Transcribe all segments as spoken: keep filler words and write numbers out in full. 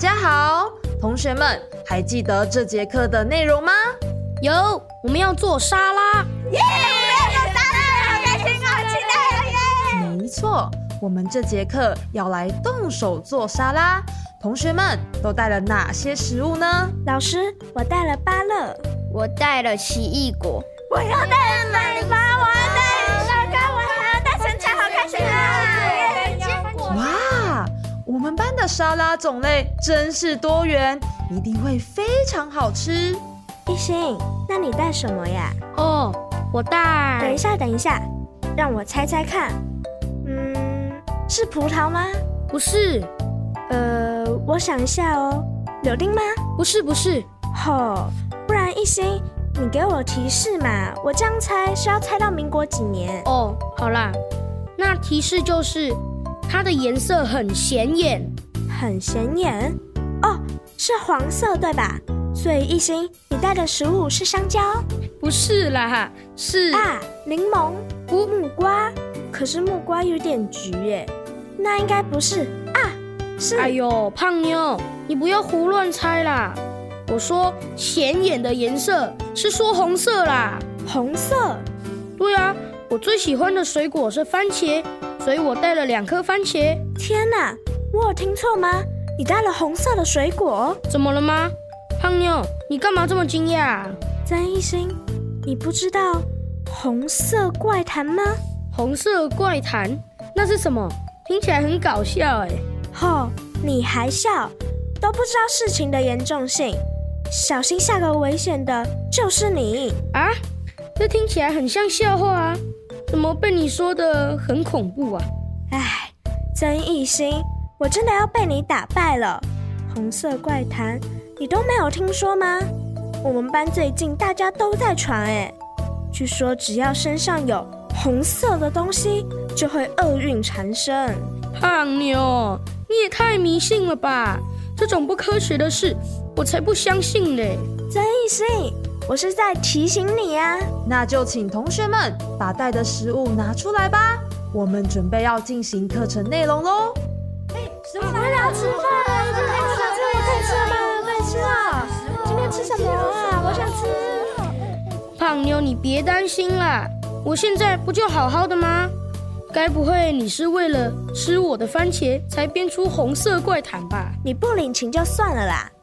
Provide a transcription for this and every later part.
家好，同学们还记得这节课的内容吗？ 有，我们要做沙拉。 耶！我们要做沙拉，好开心，好期待哦！ 耶！没错，我们这节课要来动手做沙拉。同学们都带了哪些食物呢？ 老师，我带了芭乐， 我带了奇异果， 我要带了奶巴，我要带老高，我还要带生菜，好开心啊！ 哇，我们班的沙拉种类真是多元，一定会非常好吃。 一心，那你带什么呀？ 哦，我带…… 等一下，等一下，让我猜猜看。嗯，是葡萄吗？ 不是。 呃，我想一下哦，柳丁吗？ 不是，不是。 哦，不然一心，你给我提示嘛，我这样猜是要猜到民国几年？ 哦，好啦，那提示就是它的颜色很显眼。 很显眼？哦，是黄色对吧？所以一心，你带的食物是香蕉？ 不是啦，是啊，柠檬。不，木瓜。可是木瓜有点橘耶，那应该不是啊。是。 哎呦，胖妞，你不要胡乱猜啦！我说显眼的颜色是说红色啦。 红色？ 对啊，我最喜欢的水果是番茄，所以我带了两颗番茄。 天哪，我有听错吗？你带了红色的水果？ 怎么了吗？胖妞，你干嘛这么惊讶？ 曾一心，你不知道红色怪谈吗？ 红色怪谈？那是什么？听起来很搞笑哎。 吼，你还笑？都不知道事情的严重性，小心下个危险的就是你啊！这听起来很像笑话啊，怎么被你说的很恐怖啊？ 哎，曾一心，我真的要被你打败了。红色怪谈，你都没有听说吗？我们班最近大家都在传哎，据说只要身上有红色的东西，就会厄运缠身。 胖妞，你也太迷信了吧！这种不科学的事，我才不相信嘞！ 曾一心，我是在提醒你啊。 那就请同学们把带的食物拿出来吧，我们准备要进行课程内容喽。 哎，食物来了，要吃饭了，可以吃了，可以吃了吗？可以吃了。今天吃什么啊？我想吃。 胖妞，你别担心啦，我现在不就好好的吗？该不会你是为了吃我的番茄才编出红色怪谈吧？ 你不领情就算了啦。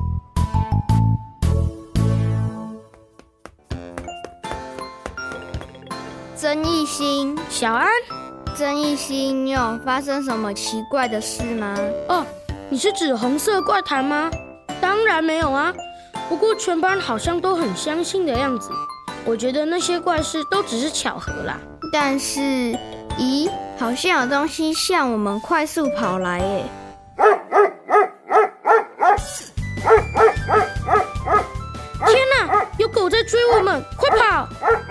曾一心， 小安， 曾一心，你有发生什么奇怪的事吗？ 哦，你是指红色怪谈吗？当然没有啊，不过全班好像都很相信的样子。我觉得那些怪事都只是巧合啦。 但是，咦，好像有东西向我们快速跑来耶！ 天哪，有狗在追我们，快跑！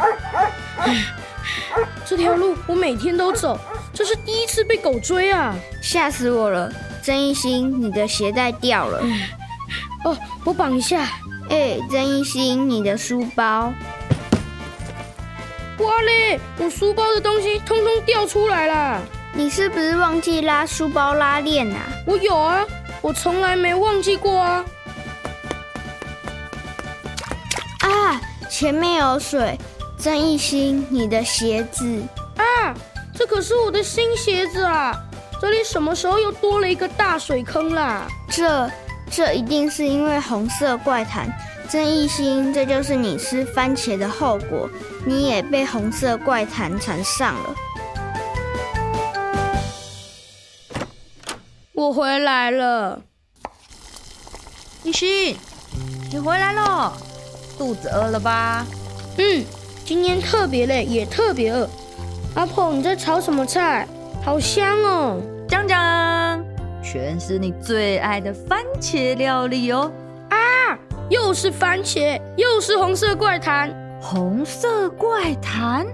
这条路我每天都走，这是第一次被狗追啊！ 吓死我了！曾一心，你的鞋带掉了。 哦，我绑一下。 哎，曾一心，你的书包。 哇嘞！我书包的东西通通掉出来啦！ 你是不是忘记拉书包拉链啊？ 我有啊，我从来没忘记过啊！ 啊，前面有水！曾一心，你的鞋子啊，这可是我的新鞋子啊！这里什么时候又多了一个大水坑啦？ 这这一定是因为红色怪谈。曾一心，这就是你吃番茄的后果，你也被红色怪谈缠上了。 我回来了。 一心，你回来了，肚子饿了吧？ 嗯，今天特别累，也特别饿。阿婆，你在炒什么菜？好香哦！ 讲讲，全是你最爱的番茄料理哦。 啊！又是番茄，又是红色怪谈。 红色怪谈？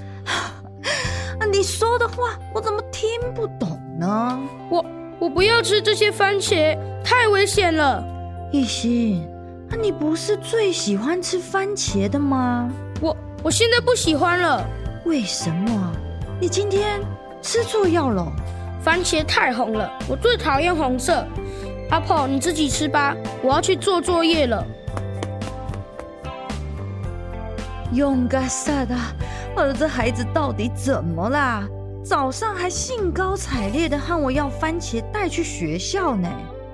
你说的话我怎么听不懂呢？ 我我不要吃这些番茄，太危险了。 一心，你不是最喜欢吃番茄的吗？ 我我现在不喜欢了。 为什么？你今天吃错药了？ 番茄太红了，我最讨厌红色。 阿婆你自己吃吧，我要去做作业了。 勇敢萨的，儿子孩子到底怎么啦？早上还兴高采烈的和我要番茄带去学校呢。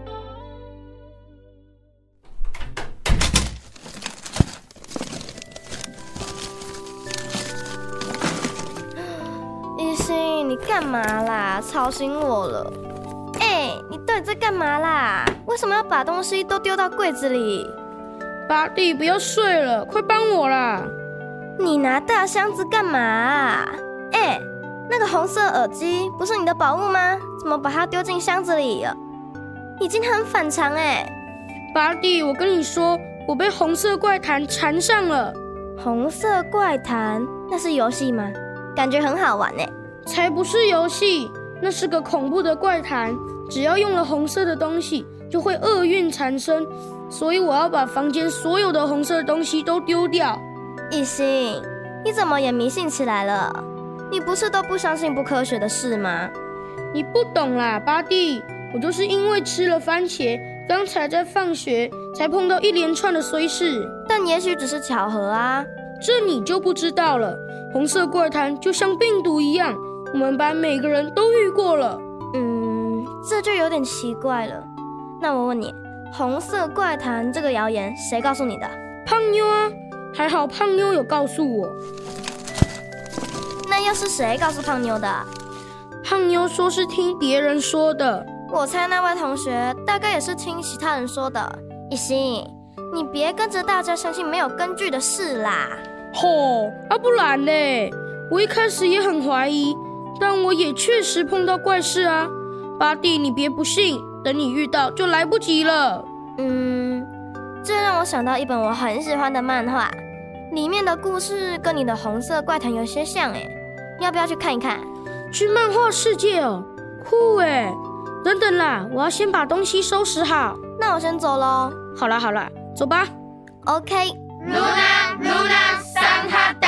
一心，你干嘛啦？吵醒我了！哎、欸，你到底在干嘛啦？为什么要把东西都丢到柜子里？ 巴蒂，不要睡了，快帮我啦！ 你拿大箱子干嘛啊？哎、欸，那个红色耳机不是你的宝物吗？怎么把它丢进箱子里了？已经很反常哎、欸！ 巴蒂，我跟你说，我被红色怪谈缠上了。 红色怪谈？那是游戏吗？感觉很好玩哎、欸！ 才不是游戏，那是个恐怖的怪谈。只要用了红色的东西，就会厄运缠身。所以我要把房间所有的红色的东西都丢掉。 一心，你怎么也迷信起来了？你不是都不相信不科学的事吗？ 你不懂啦，巴蒂，我就是因为吃了番茄，刚才在放学才碰到一连串的衰事。 但也许只是巧合啊， 这你就不知道了。红色怪谈就像病毒一样，我们班每个人都遇过了。 嗯，这就有点奇怪了。那我问你，红色怪谈这个谣言谁告诉你的？ 胖妞啊，还好胖妞有告诉我。 那又是谁告诉胖妞的？ 胖妞说是听别人说的。 我猜那位同学大概也是听其他人说的。一心，你别跟着大家相信没有根据的事啦。 吼，啊不然嘞，我一开始也很怀疑，但我也确实碰到怪事啊。巴蒂，你别不信，等你遇到就来不及了。 嗯，这让我想到一本我很喜欢的漫画，里面的故事跟你的红色怪谈有些像诶，要不要去看一看？ 去漫画世界哦，酷诶！等等啦，我要先把东西收拾好。 那我先走咯。 好啦好啦，走吧。 OK。Luna Luna 桑哈达。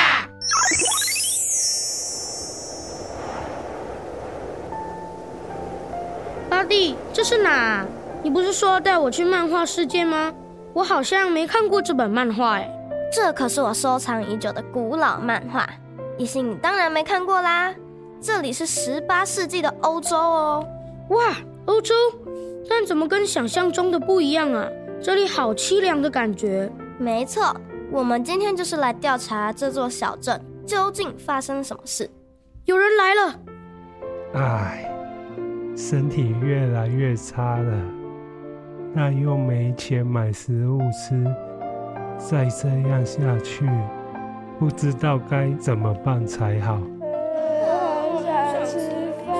巴蒂，这是哪？你不是说要带我去漫画世界吗？我好像没看过这本漫画诶。 这可是我收藏已久的古老漫画，一心你当然没看过啦。这里是十八世纪的欧洲哦。 哇，欧洲？但怎么跟想象中的不一样啊？这里好凄凉的感觉。 没错，我们今天就是来调查这座小镇究竟发生什么事。 有人来了。 唉，身体越来越差了，那又没钱买食物吃，再这样下去，不知道该怎么办才好。 好想吃饭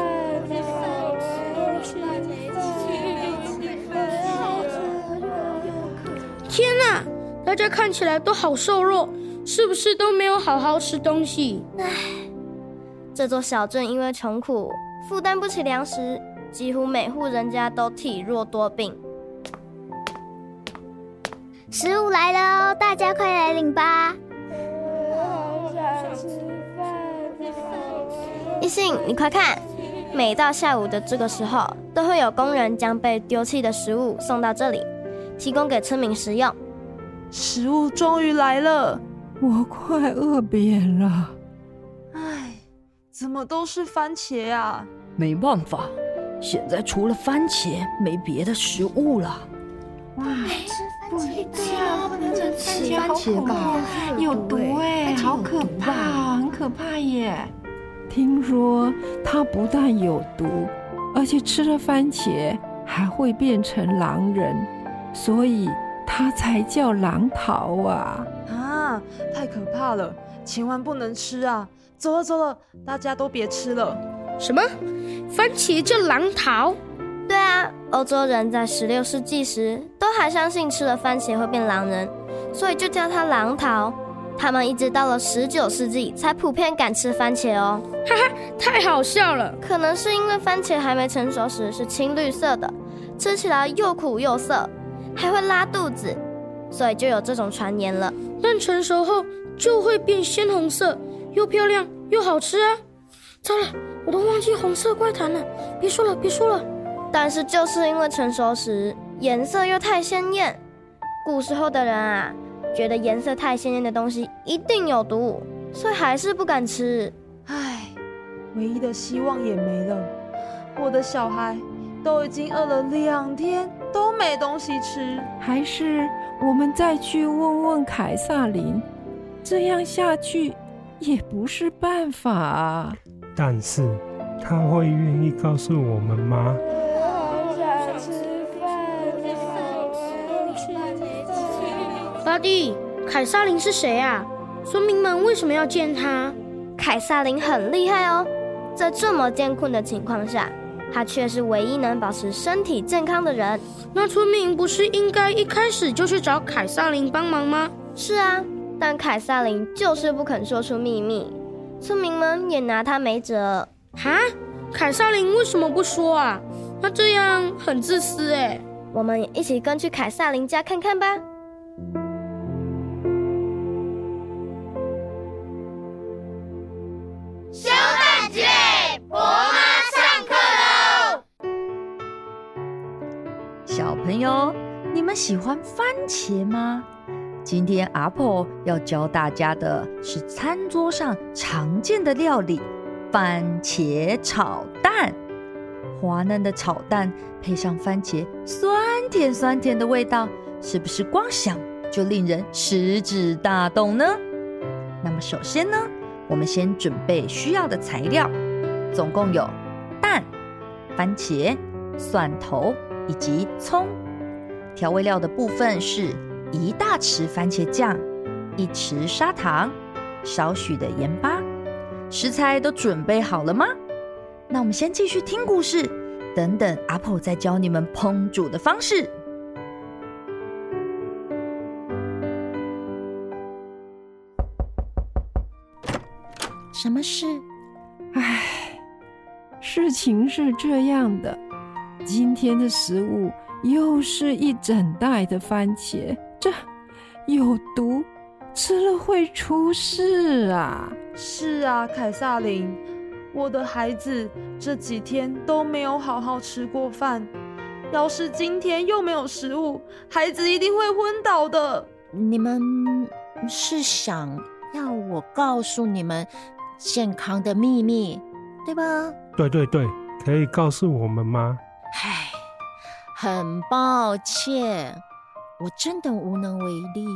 天哪，大家看起来都好瘦弱，是不是都没有好好吃东西？ 唉，这座小镇因为穷苦，负担不起粮食，几乎每户人家都体弱多病。 食物来了哦，大家快来领吧！ 好想吃饭。 一心，你快看，每到下午的这个时候，都会有工人将被丢弃的食物送到这里，提供给村民食用。 食物终于来了， 我快饿扁了。 唉，怎么都是番茄啊？ 没办法，现在除了番茄，没别的食物了。 哇，不对啊，不能吃番茄吧？有毒哎，好可怕啊，很可怕耶！听说它不但有毒，而且吃了番茄还会变成狼人，所以它才叫狼桃啊！ 啊，太可怕了，千万不能吃啊！走了走了，大家都别吃了。 什么？番茄叫狼桃？ 对啊，欧洲人在十六世纪时都还相信吃了番茄会变狼人，所以就叫它狼桃。他们一直到了十九世纪才普遍敢吃番茄哦。 哈哈，太好笑了！ 可能是因为番茄还没成熟时是青绿色的，吃起来又苦又涩，还会拉肚子，所以就有这种传言了。 但成熟后就会变鲜红色，又漂亮又好吃啊！糟了，我都忘记红色怪谈了，别说了别说了。 但是就是因为成熟时颜色又太鲜艳。古时候的人啊，觉得颜色太鲜艳的东西一定有毒，所以还是不敢吃。 唉，唯一的希望也没了。我的小孩都已经饿了两天，都没东西吃。 还是我们再去问问凯撒琳，这样下去也不是办法啊。 但是他会愿意告诉我们吗？ 巴蒂，凯撒琳是谁啊？村民们为什么要见他？ 凯撒琳很厉害哦，在这么艰困的情况下，他却是唯一能保持身体健康的人。 那村民不是应该一开始就去找凯撒琳帮忙吗？ 是啊，但凯撒琳就是不肯说出秘密，村民们也拿他没辙。 哈？凯撒琳为什么不说啊？他这样很自私哎。 我们也一起跟去凯撒琳家看看吧。 修蛋之类，婆妈上课喽！ 小朋友，你们喜欢番茄吗？今天阿婆要教大家的是餐桌上常见的料理——番茄炒蛋。滑嫩的炒蛋配上番茄酸甜酸甜的味道，是不是光想就令人食指大动呢？那么首先呢，我们先准备需要的材料，总共有蛋、番茄、蒜头以及葱。调味料的部分是一大匙番茄酱、一匙砂糖、少许的盐巴。食材都准备好了吗？那我们先继续听故事，等等阿婆再教你们烹煮的方式。 什么事？ 唉，事情是这样的，今天的食物又是一整袋的番茄，这有毒，吃了会出事啊！ 是啊，凯撒琳，我的孩子这几天都没有好好吃过饭，要是今天又没有食物，孩子一定会昏倒的。 你们是想要我告诉你们健康的秘密，对吧？ 对对对，可以告诉我们吗？ 唉，很抱歉，我真的无能为力。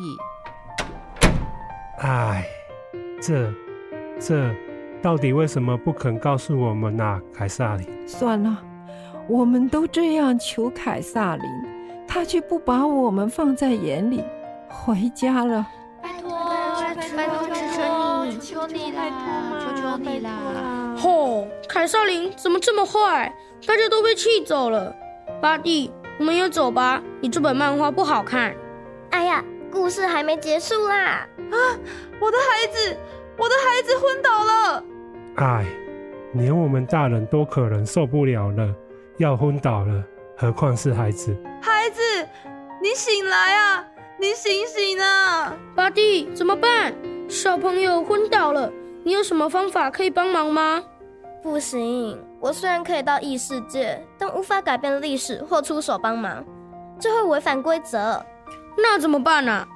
唉，这这到底为什么不肯告诉我们啊，凯撒琳？ 算了，我们都这样求凯撒琳，他却不把我们放在眼里，回家了。 拜托，拜托，求求你，求你啦，求求你啦！ 吼，凯撒琳怎么这么坏？大家都被气走了。巴蒂，我们也走吧，你这本漫画不好看。 哎呀，故事还没结束啦！ 啊，我的孩子，我的孩子昏倒了！ 唉，连我们大人都可能受不了了，要昏倒了，何况是孩子？ 孩子，你醒来啊！你醒醒啊！ 巴蒂，怎么办？小朋友昏倒了，你有什么方法可以帮忙吗？ 不行，我虽然可以到异世界，但无法改变历史或出手帮忙，这会违反规则。 那怎么办啊？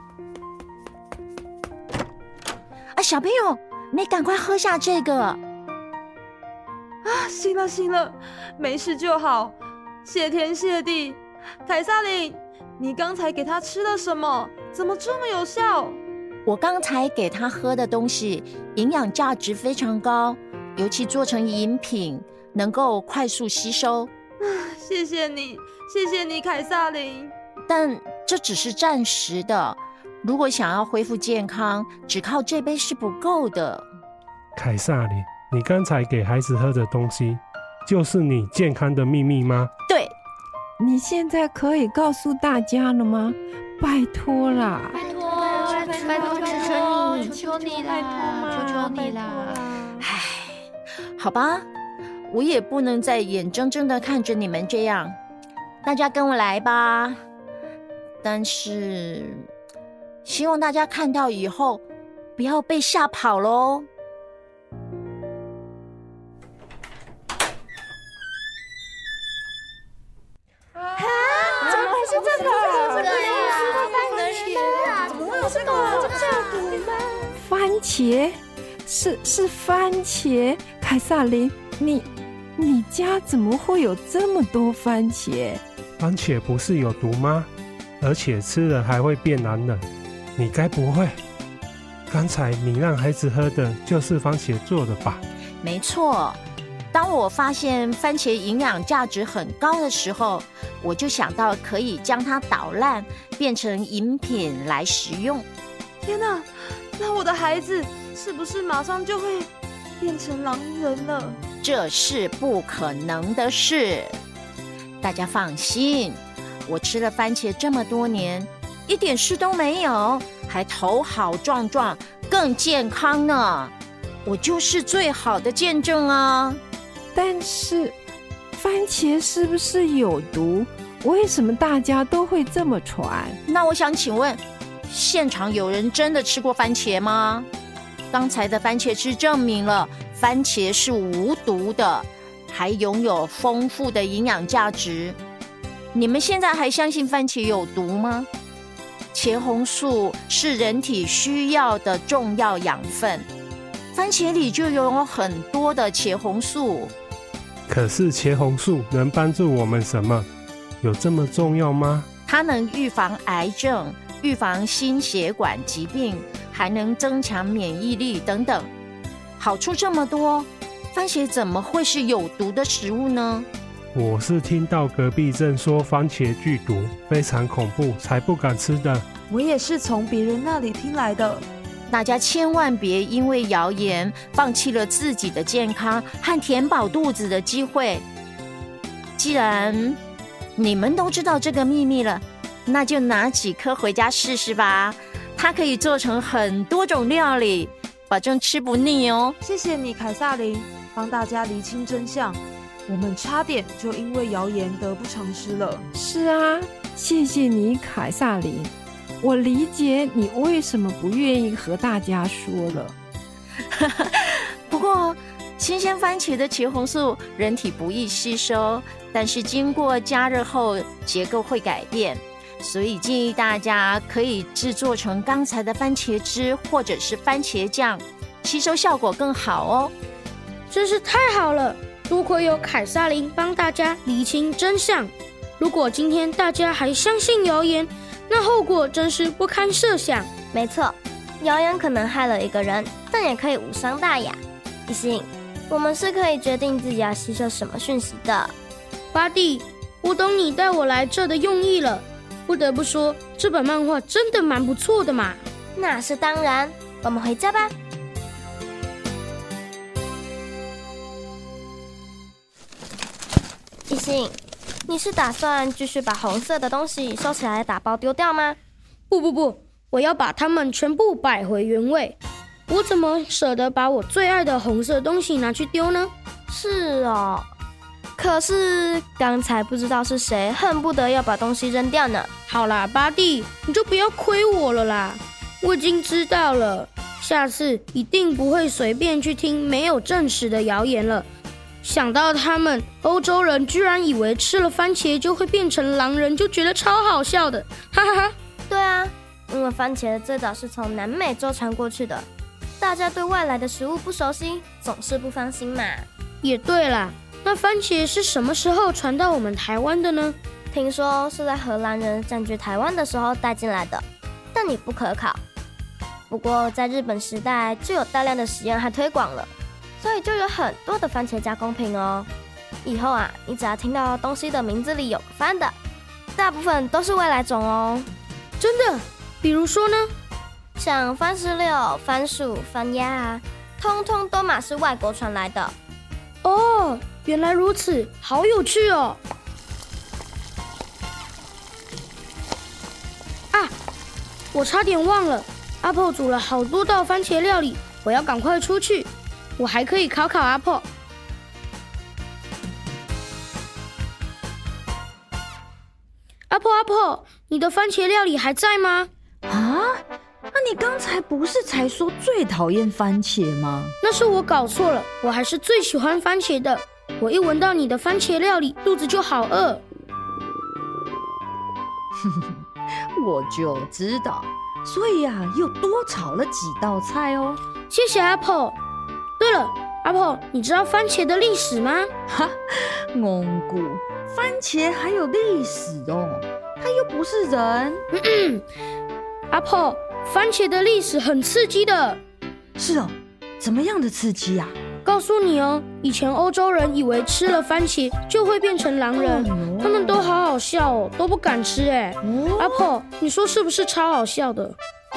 啊，小朋友，你赶快喝下这个。 啊，行了行了，没事就好，谢天谢地。凯撒琳，你刚才给他吃了什么？怎么这么有效？ 我刚才给他喝的东西营养价值非常高，尤其做成饮品能够快速吸收。 谢谢你，谢谢你，凯撒琳。 但这只是暂时的，如果想要恢复健康，只靠这杯是不够的。 凯撒琳，你刚才给孩子喝的东西，就是你健康的秘密吗？ 对。 你现在可以告诉大家了吗？拜托啦！ 拜托，拜托，求求你，求你啦，求求你啦！ 唉，好吧，我也不能再眼睁睁的看着你们这样，大家跟我来吧。但是，希望大家看到以后，不要被吓跑咯。 怎么回事？ 这个，这个番茄啊，怎么会有这个？这个是有毒吗？ 番茄，是是番茄。凯撒琳，你你家怎么会有这么多番茄？ 番茄不是有毒吗？而且吃了还会变男人，你该不会刚才你让孩子喝的就是番茄做的吧？ 没错，当我发现番茄营养价值很高的时候，我就想到可以将它捣烂变成饮品来食用。 天哪，那我的孩子是不是马上就会变成狼人了？ 这是不可能的事。大家放心，我吃了番茄这么多年，一点事都没有，还头好壮壮，更健康呢。我就是最好的见证啊！ 但是，番茄是不是有毒？为什么大家都会这么传？ 那我想请问，现场有人真的吃过番茄吗？刚才的番茄汁证明了番茄是无毒的，还拥有丰富的营养价值。你们现在还相信番茄有毒吗？茄红素是人体需要的重要养分，番茄里就有很多的茄红素。 可是茄红素能帮助我们什么？有这么重要吗？ 它能预防癌症、预防心血管疾病，还能增强免疫力等等，好处这么多，番茄怎么会是有毒的食物呢？ 我是听到隔壁镇说番茄剧毒，非常恐怖，才不敢吃的。 我也是从别人那里听来的。 大家千万别因为谣言放弃了自己的健康和填饱肚子的机会。既然你们都知道这个秘密了，那就拿几颗回家试试吧。它可以做成很多种料理，保证吃不腻哦。 谢谢你，凯撒琳，帮大家厘清真相。我们差点就因为谣言得不偿失了。 是啊，谢谢你，凯撒琳。我理解你为什么不愿意和大家说了。 不过，新鲜番茄的茄红素人体不易吸收，但是经过加热后结构会改变，所以建议大家可以制作成刚才的番茄汁或者是番茄酱，吸收效果更好哦。 真是太好了！多亏有凯撒琳帮大家厘清真相。如果今天大家还相信谣言，那后果真是不堪设想。 没错，谣言可能害了一个人，但也可以无伤大雅。一心，我们是可以决定自己要吸收什么讯息的。 巴蒂，我懂你带我来这的用意了。不得不说，这本漫画真的蛮不错的嘛。 那是当然，我们回家吧。一心，你是打算继续把红色的东西收起来打包丢掉吗？ 不不不，我要把它们全部摆回原位。我怎么舍得把我最爱的红色东西拿去丢呢？ 是哦，可是刚才不知道是谁恨不得要把东西扔掉呢。 好啦，巴蒂，你就不要亏我了啦。我已经知道了，下次一定不会随便去听没有证实的谣言了。想到他们欧洲人居然以为吃了番茄就会变成狼人，就觉得超好笑的，哈哈哈。 对啊，因为番茄最早是从南美洲传过去的，大家对外来的食物不熟悉，总是不放心嘛。 也对啦，那番茄是什么时候传到我们台湾的呢？ 听说是在荷兰人占据台湾的时候带进来的，但也不可考。不过在日本时代就有大量的实验和推广了，所以就有很多的番茄加工品哦。以后啊，你只要听到东西的名字里有个番的，大部分都是外来种哦。 真的？比如说呢？ 像番石榴、番薯、番鸭啊，通通都嘛是外国传来的。 哦，原来如此，好有趣哦！啊，我差点忘了，阿婆煮了好多道番茄料理，我要赶快出去。我还可以考考阿婆。阿婆阿婆，你的番茄料理还在吗？ 啊？那你刚才不是才说最讨厌番茄吗？ 那是我搞错了，我还是最喜欢番茄的。我一闻到你的番茄料理，肚子就好饿。 我就知道，所以啊，又多炒了几道菜哦。 谢谢 Apple。对了 ，Apple， 你知道番茄的历史吗？ 哈，蒙古番茄还有历史哦，它又不是人。 嗯嗯 Apple， 番茄的历史很刺激的。 是哦，怎么样的刺激啊？ 告诉你哦，以前欧洲人以为吃了番茄就会变成狼人，哦、他们都好好笑哦，都不敢吃哎。哦、Apple， 你说是不是超好笑的？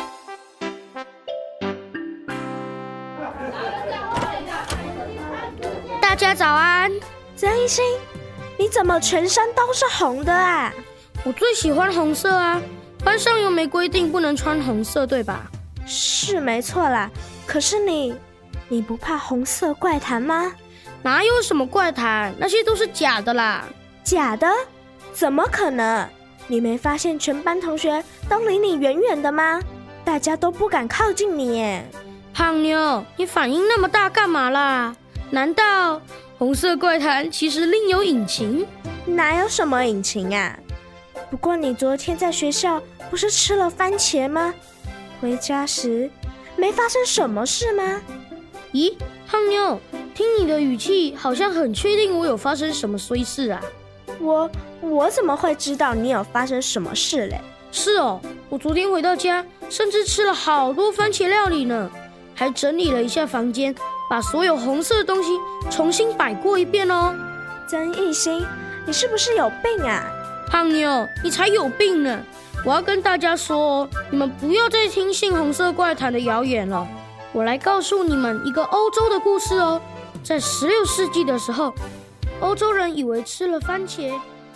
大家早安。 曾一心，你怎么全身都是红的啊？ 我最喜欢红色啊，班上又没规定不能穿红色，对吧？ 是没错啦，可是你。你不怕红色怪谈吗？ 哪有什么怪谈，那些都是假的啦。 假的？怎么可能？你没发现全班同学都离你远远的吗？大家都不敢靠近你耶。 胖妞，你反应那么大干嘛啦？难道红色怪谈其实另有隐情？ 哪有什么隐情啊？不过你昨天在学校不是吃了番茄吗？回家时没发生什么事吗？ 咦，胖妞，听你的语气好像很确定我有发生什么衰事啊。 我我怎么会知道你有发生什么事嘞？ 是哦，我昨天回到家甚至吃了好多番茄料理呢，还整理了一下房间，把所有红色的东西重新摆过一遍哦。 曾一心，你是不是有病啊？ 胖妞，你才有病呢。我要跟大家说哦，你们不要再听信红色怪谈的谣言了。我来告诉你们一个欧洲的故事哦。在十六世纪的时候，欧洲人以为吃了番茄。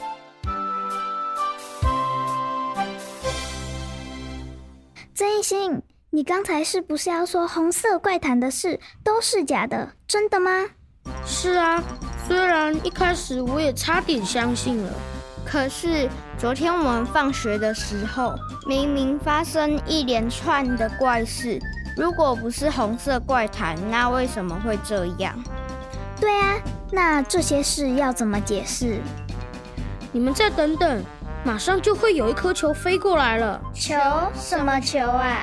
曾一心，你刚才是不是要说红色怪谈的事都是假的？真的吗？ 是啊，虽然一开始我也差点相信了， 可是昨天我们放学的时候，明明发生一连串的怪事。如果不是红色怪谈，那为什么会这样？对啊，那这些事要怎么解释？ 你们再等等，马上就会有一颗球飞过来了。 球？什么球啊？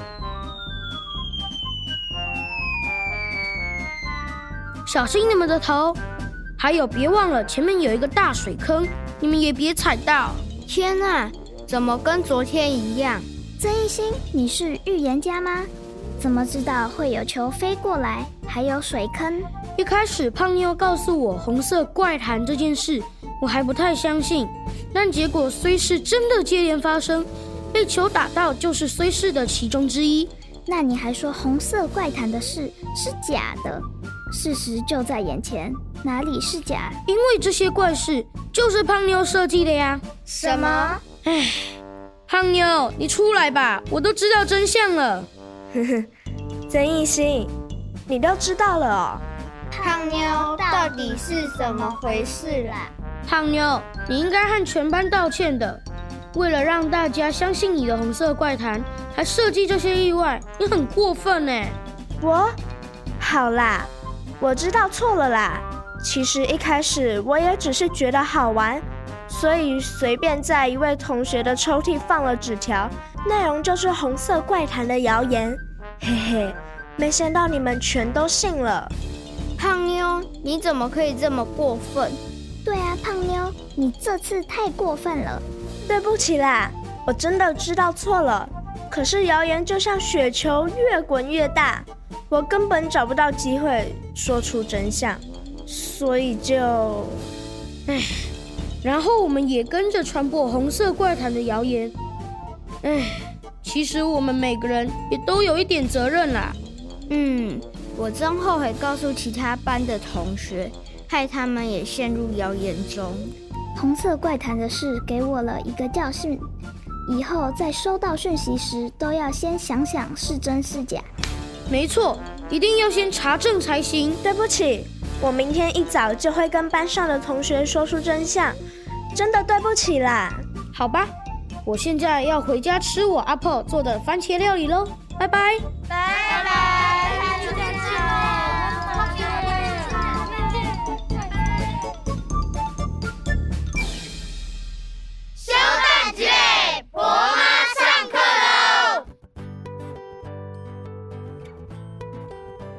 小心你们的头！还有，别忘了前面有一个大水坑，你们也别踩到。 天啊，怎么跟昨天一样？曾一心，你是预言家吗？怎么知道会有球飞过来，还有水坑？ 一开始胖妞告诉我红色怪谈这件事，我还不太相信。但结果虽是真的接连发生，被球打到就是虽是的其中之一。 那你还说红色怪谈的事是假的？事实就在眼前，哪里是假？ 因为这些怪事就是胖妞设计的呀。 什么？ 唉，胖妞，你出来吧，我都知道真相了。 呵呵，曾一心，你都知道了哦。 胖妞到底是怎么回事啦？ 胖妞，你应该和全班道歉的。为了让大家相信你的红色怪谈，还设计这些意外，你很过分呢。 我？好啦，我知道错了啦。其实一开始我也只是觉得好玩，所以随便在一位同学的抽屉放了纸条，内容就是红色怪谈的谣言。嘿嘿，没想到你们全都信了。 胖妞，你怎么可以这么过分？对啊，胖妞，你这次太过分了。 对不起啦，我真的知道错了。可是谣言就像雪球，越滚越大，我根本找不到机会说出真相，所以就…… 唉，然后我们也跟着传播红色怪谈的谣言。唉，其实我们每个人也都有一点责任啦。 嗯，我真后悔告诉其他班的同学，害他们也陷入谣言中。红色怪谈的事给我了一个教训，以后在收到讯息时都要先想想是真是假。 没错，一定要先查证才行。 对不起，我明天一早就会跟班上的同学说出真相，真的对不起啦。 好吧，我现在要回家吃我阿婆做的番茄料理喽，拜拜。 拜拜。小蛋姐。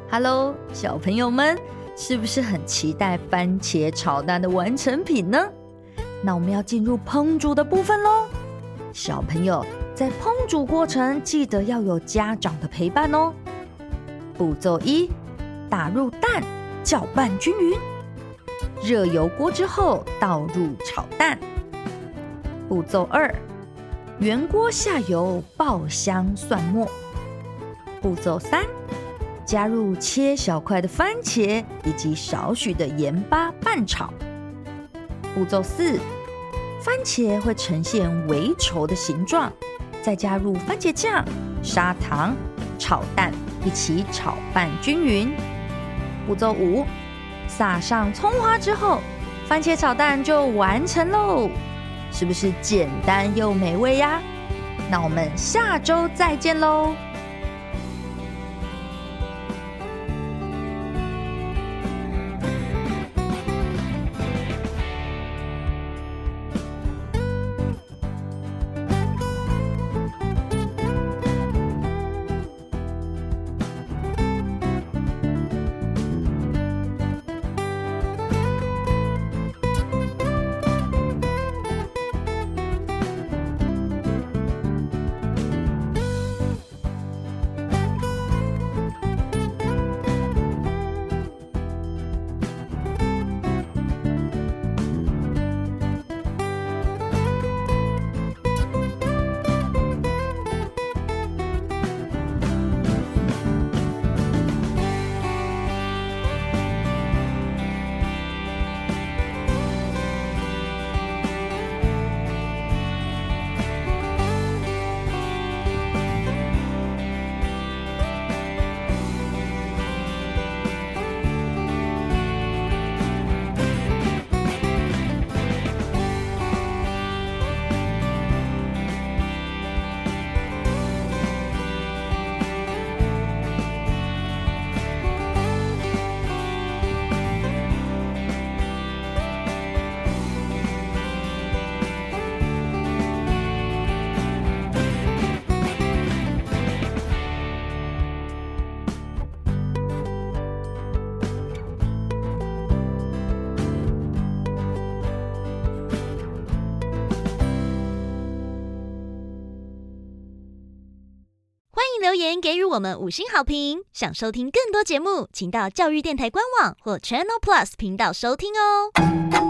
Hello， 小朋友们，是不是很期待番茄炒蛋的完成品呢？那我们要进入烹煮的部分咯。小朋友在烹煮过程记得要有家长的陪伴哦。步骤一，打入蛋，搅拌均匀。热油锅之后倒入炒蛋。步骤二，原锅下油爆香蒜末。步骤三，加入切小块的番茄以及少许的盐巴拌炒。步骤四，番茄会呈现微稠的形状，再加入番茄酱、砂糖、炒蛋一起炒拌均匀。步骤五，撒上葱花之后，番茄炒蛋就完成喽，是不是简单又美味呀？那我们下周再见喽。 留言给予我们五星好评。想收听更多节目，请到教育电台官网或 Channel Plus 频道收听哦。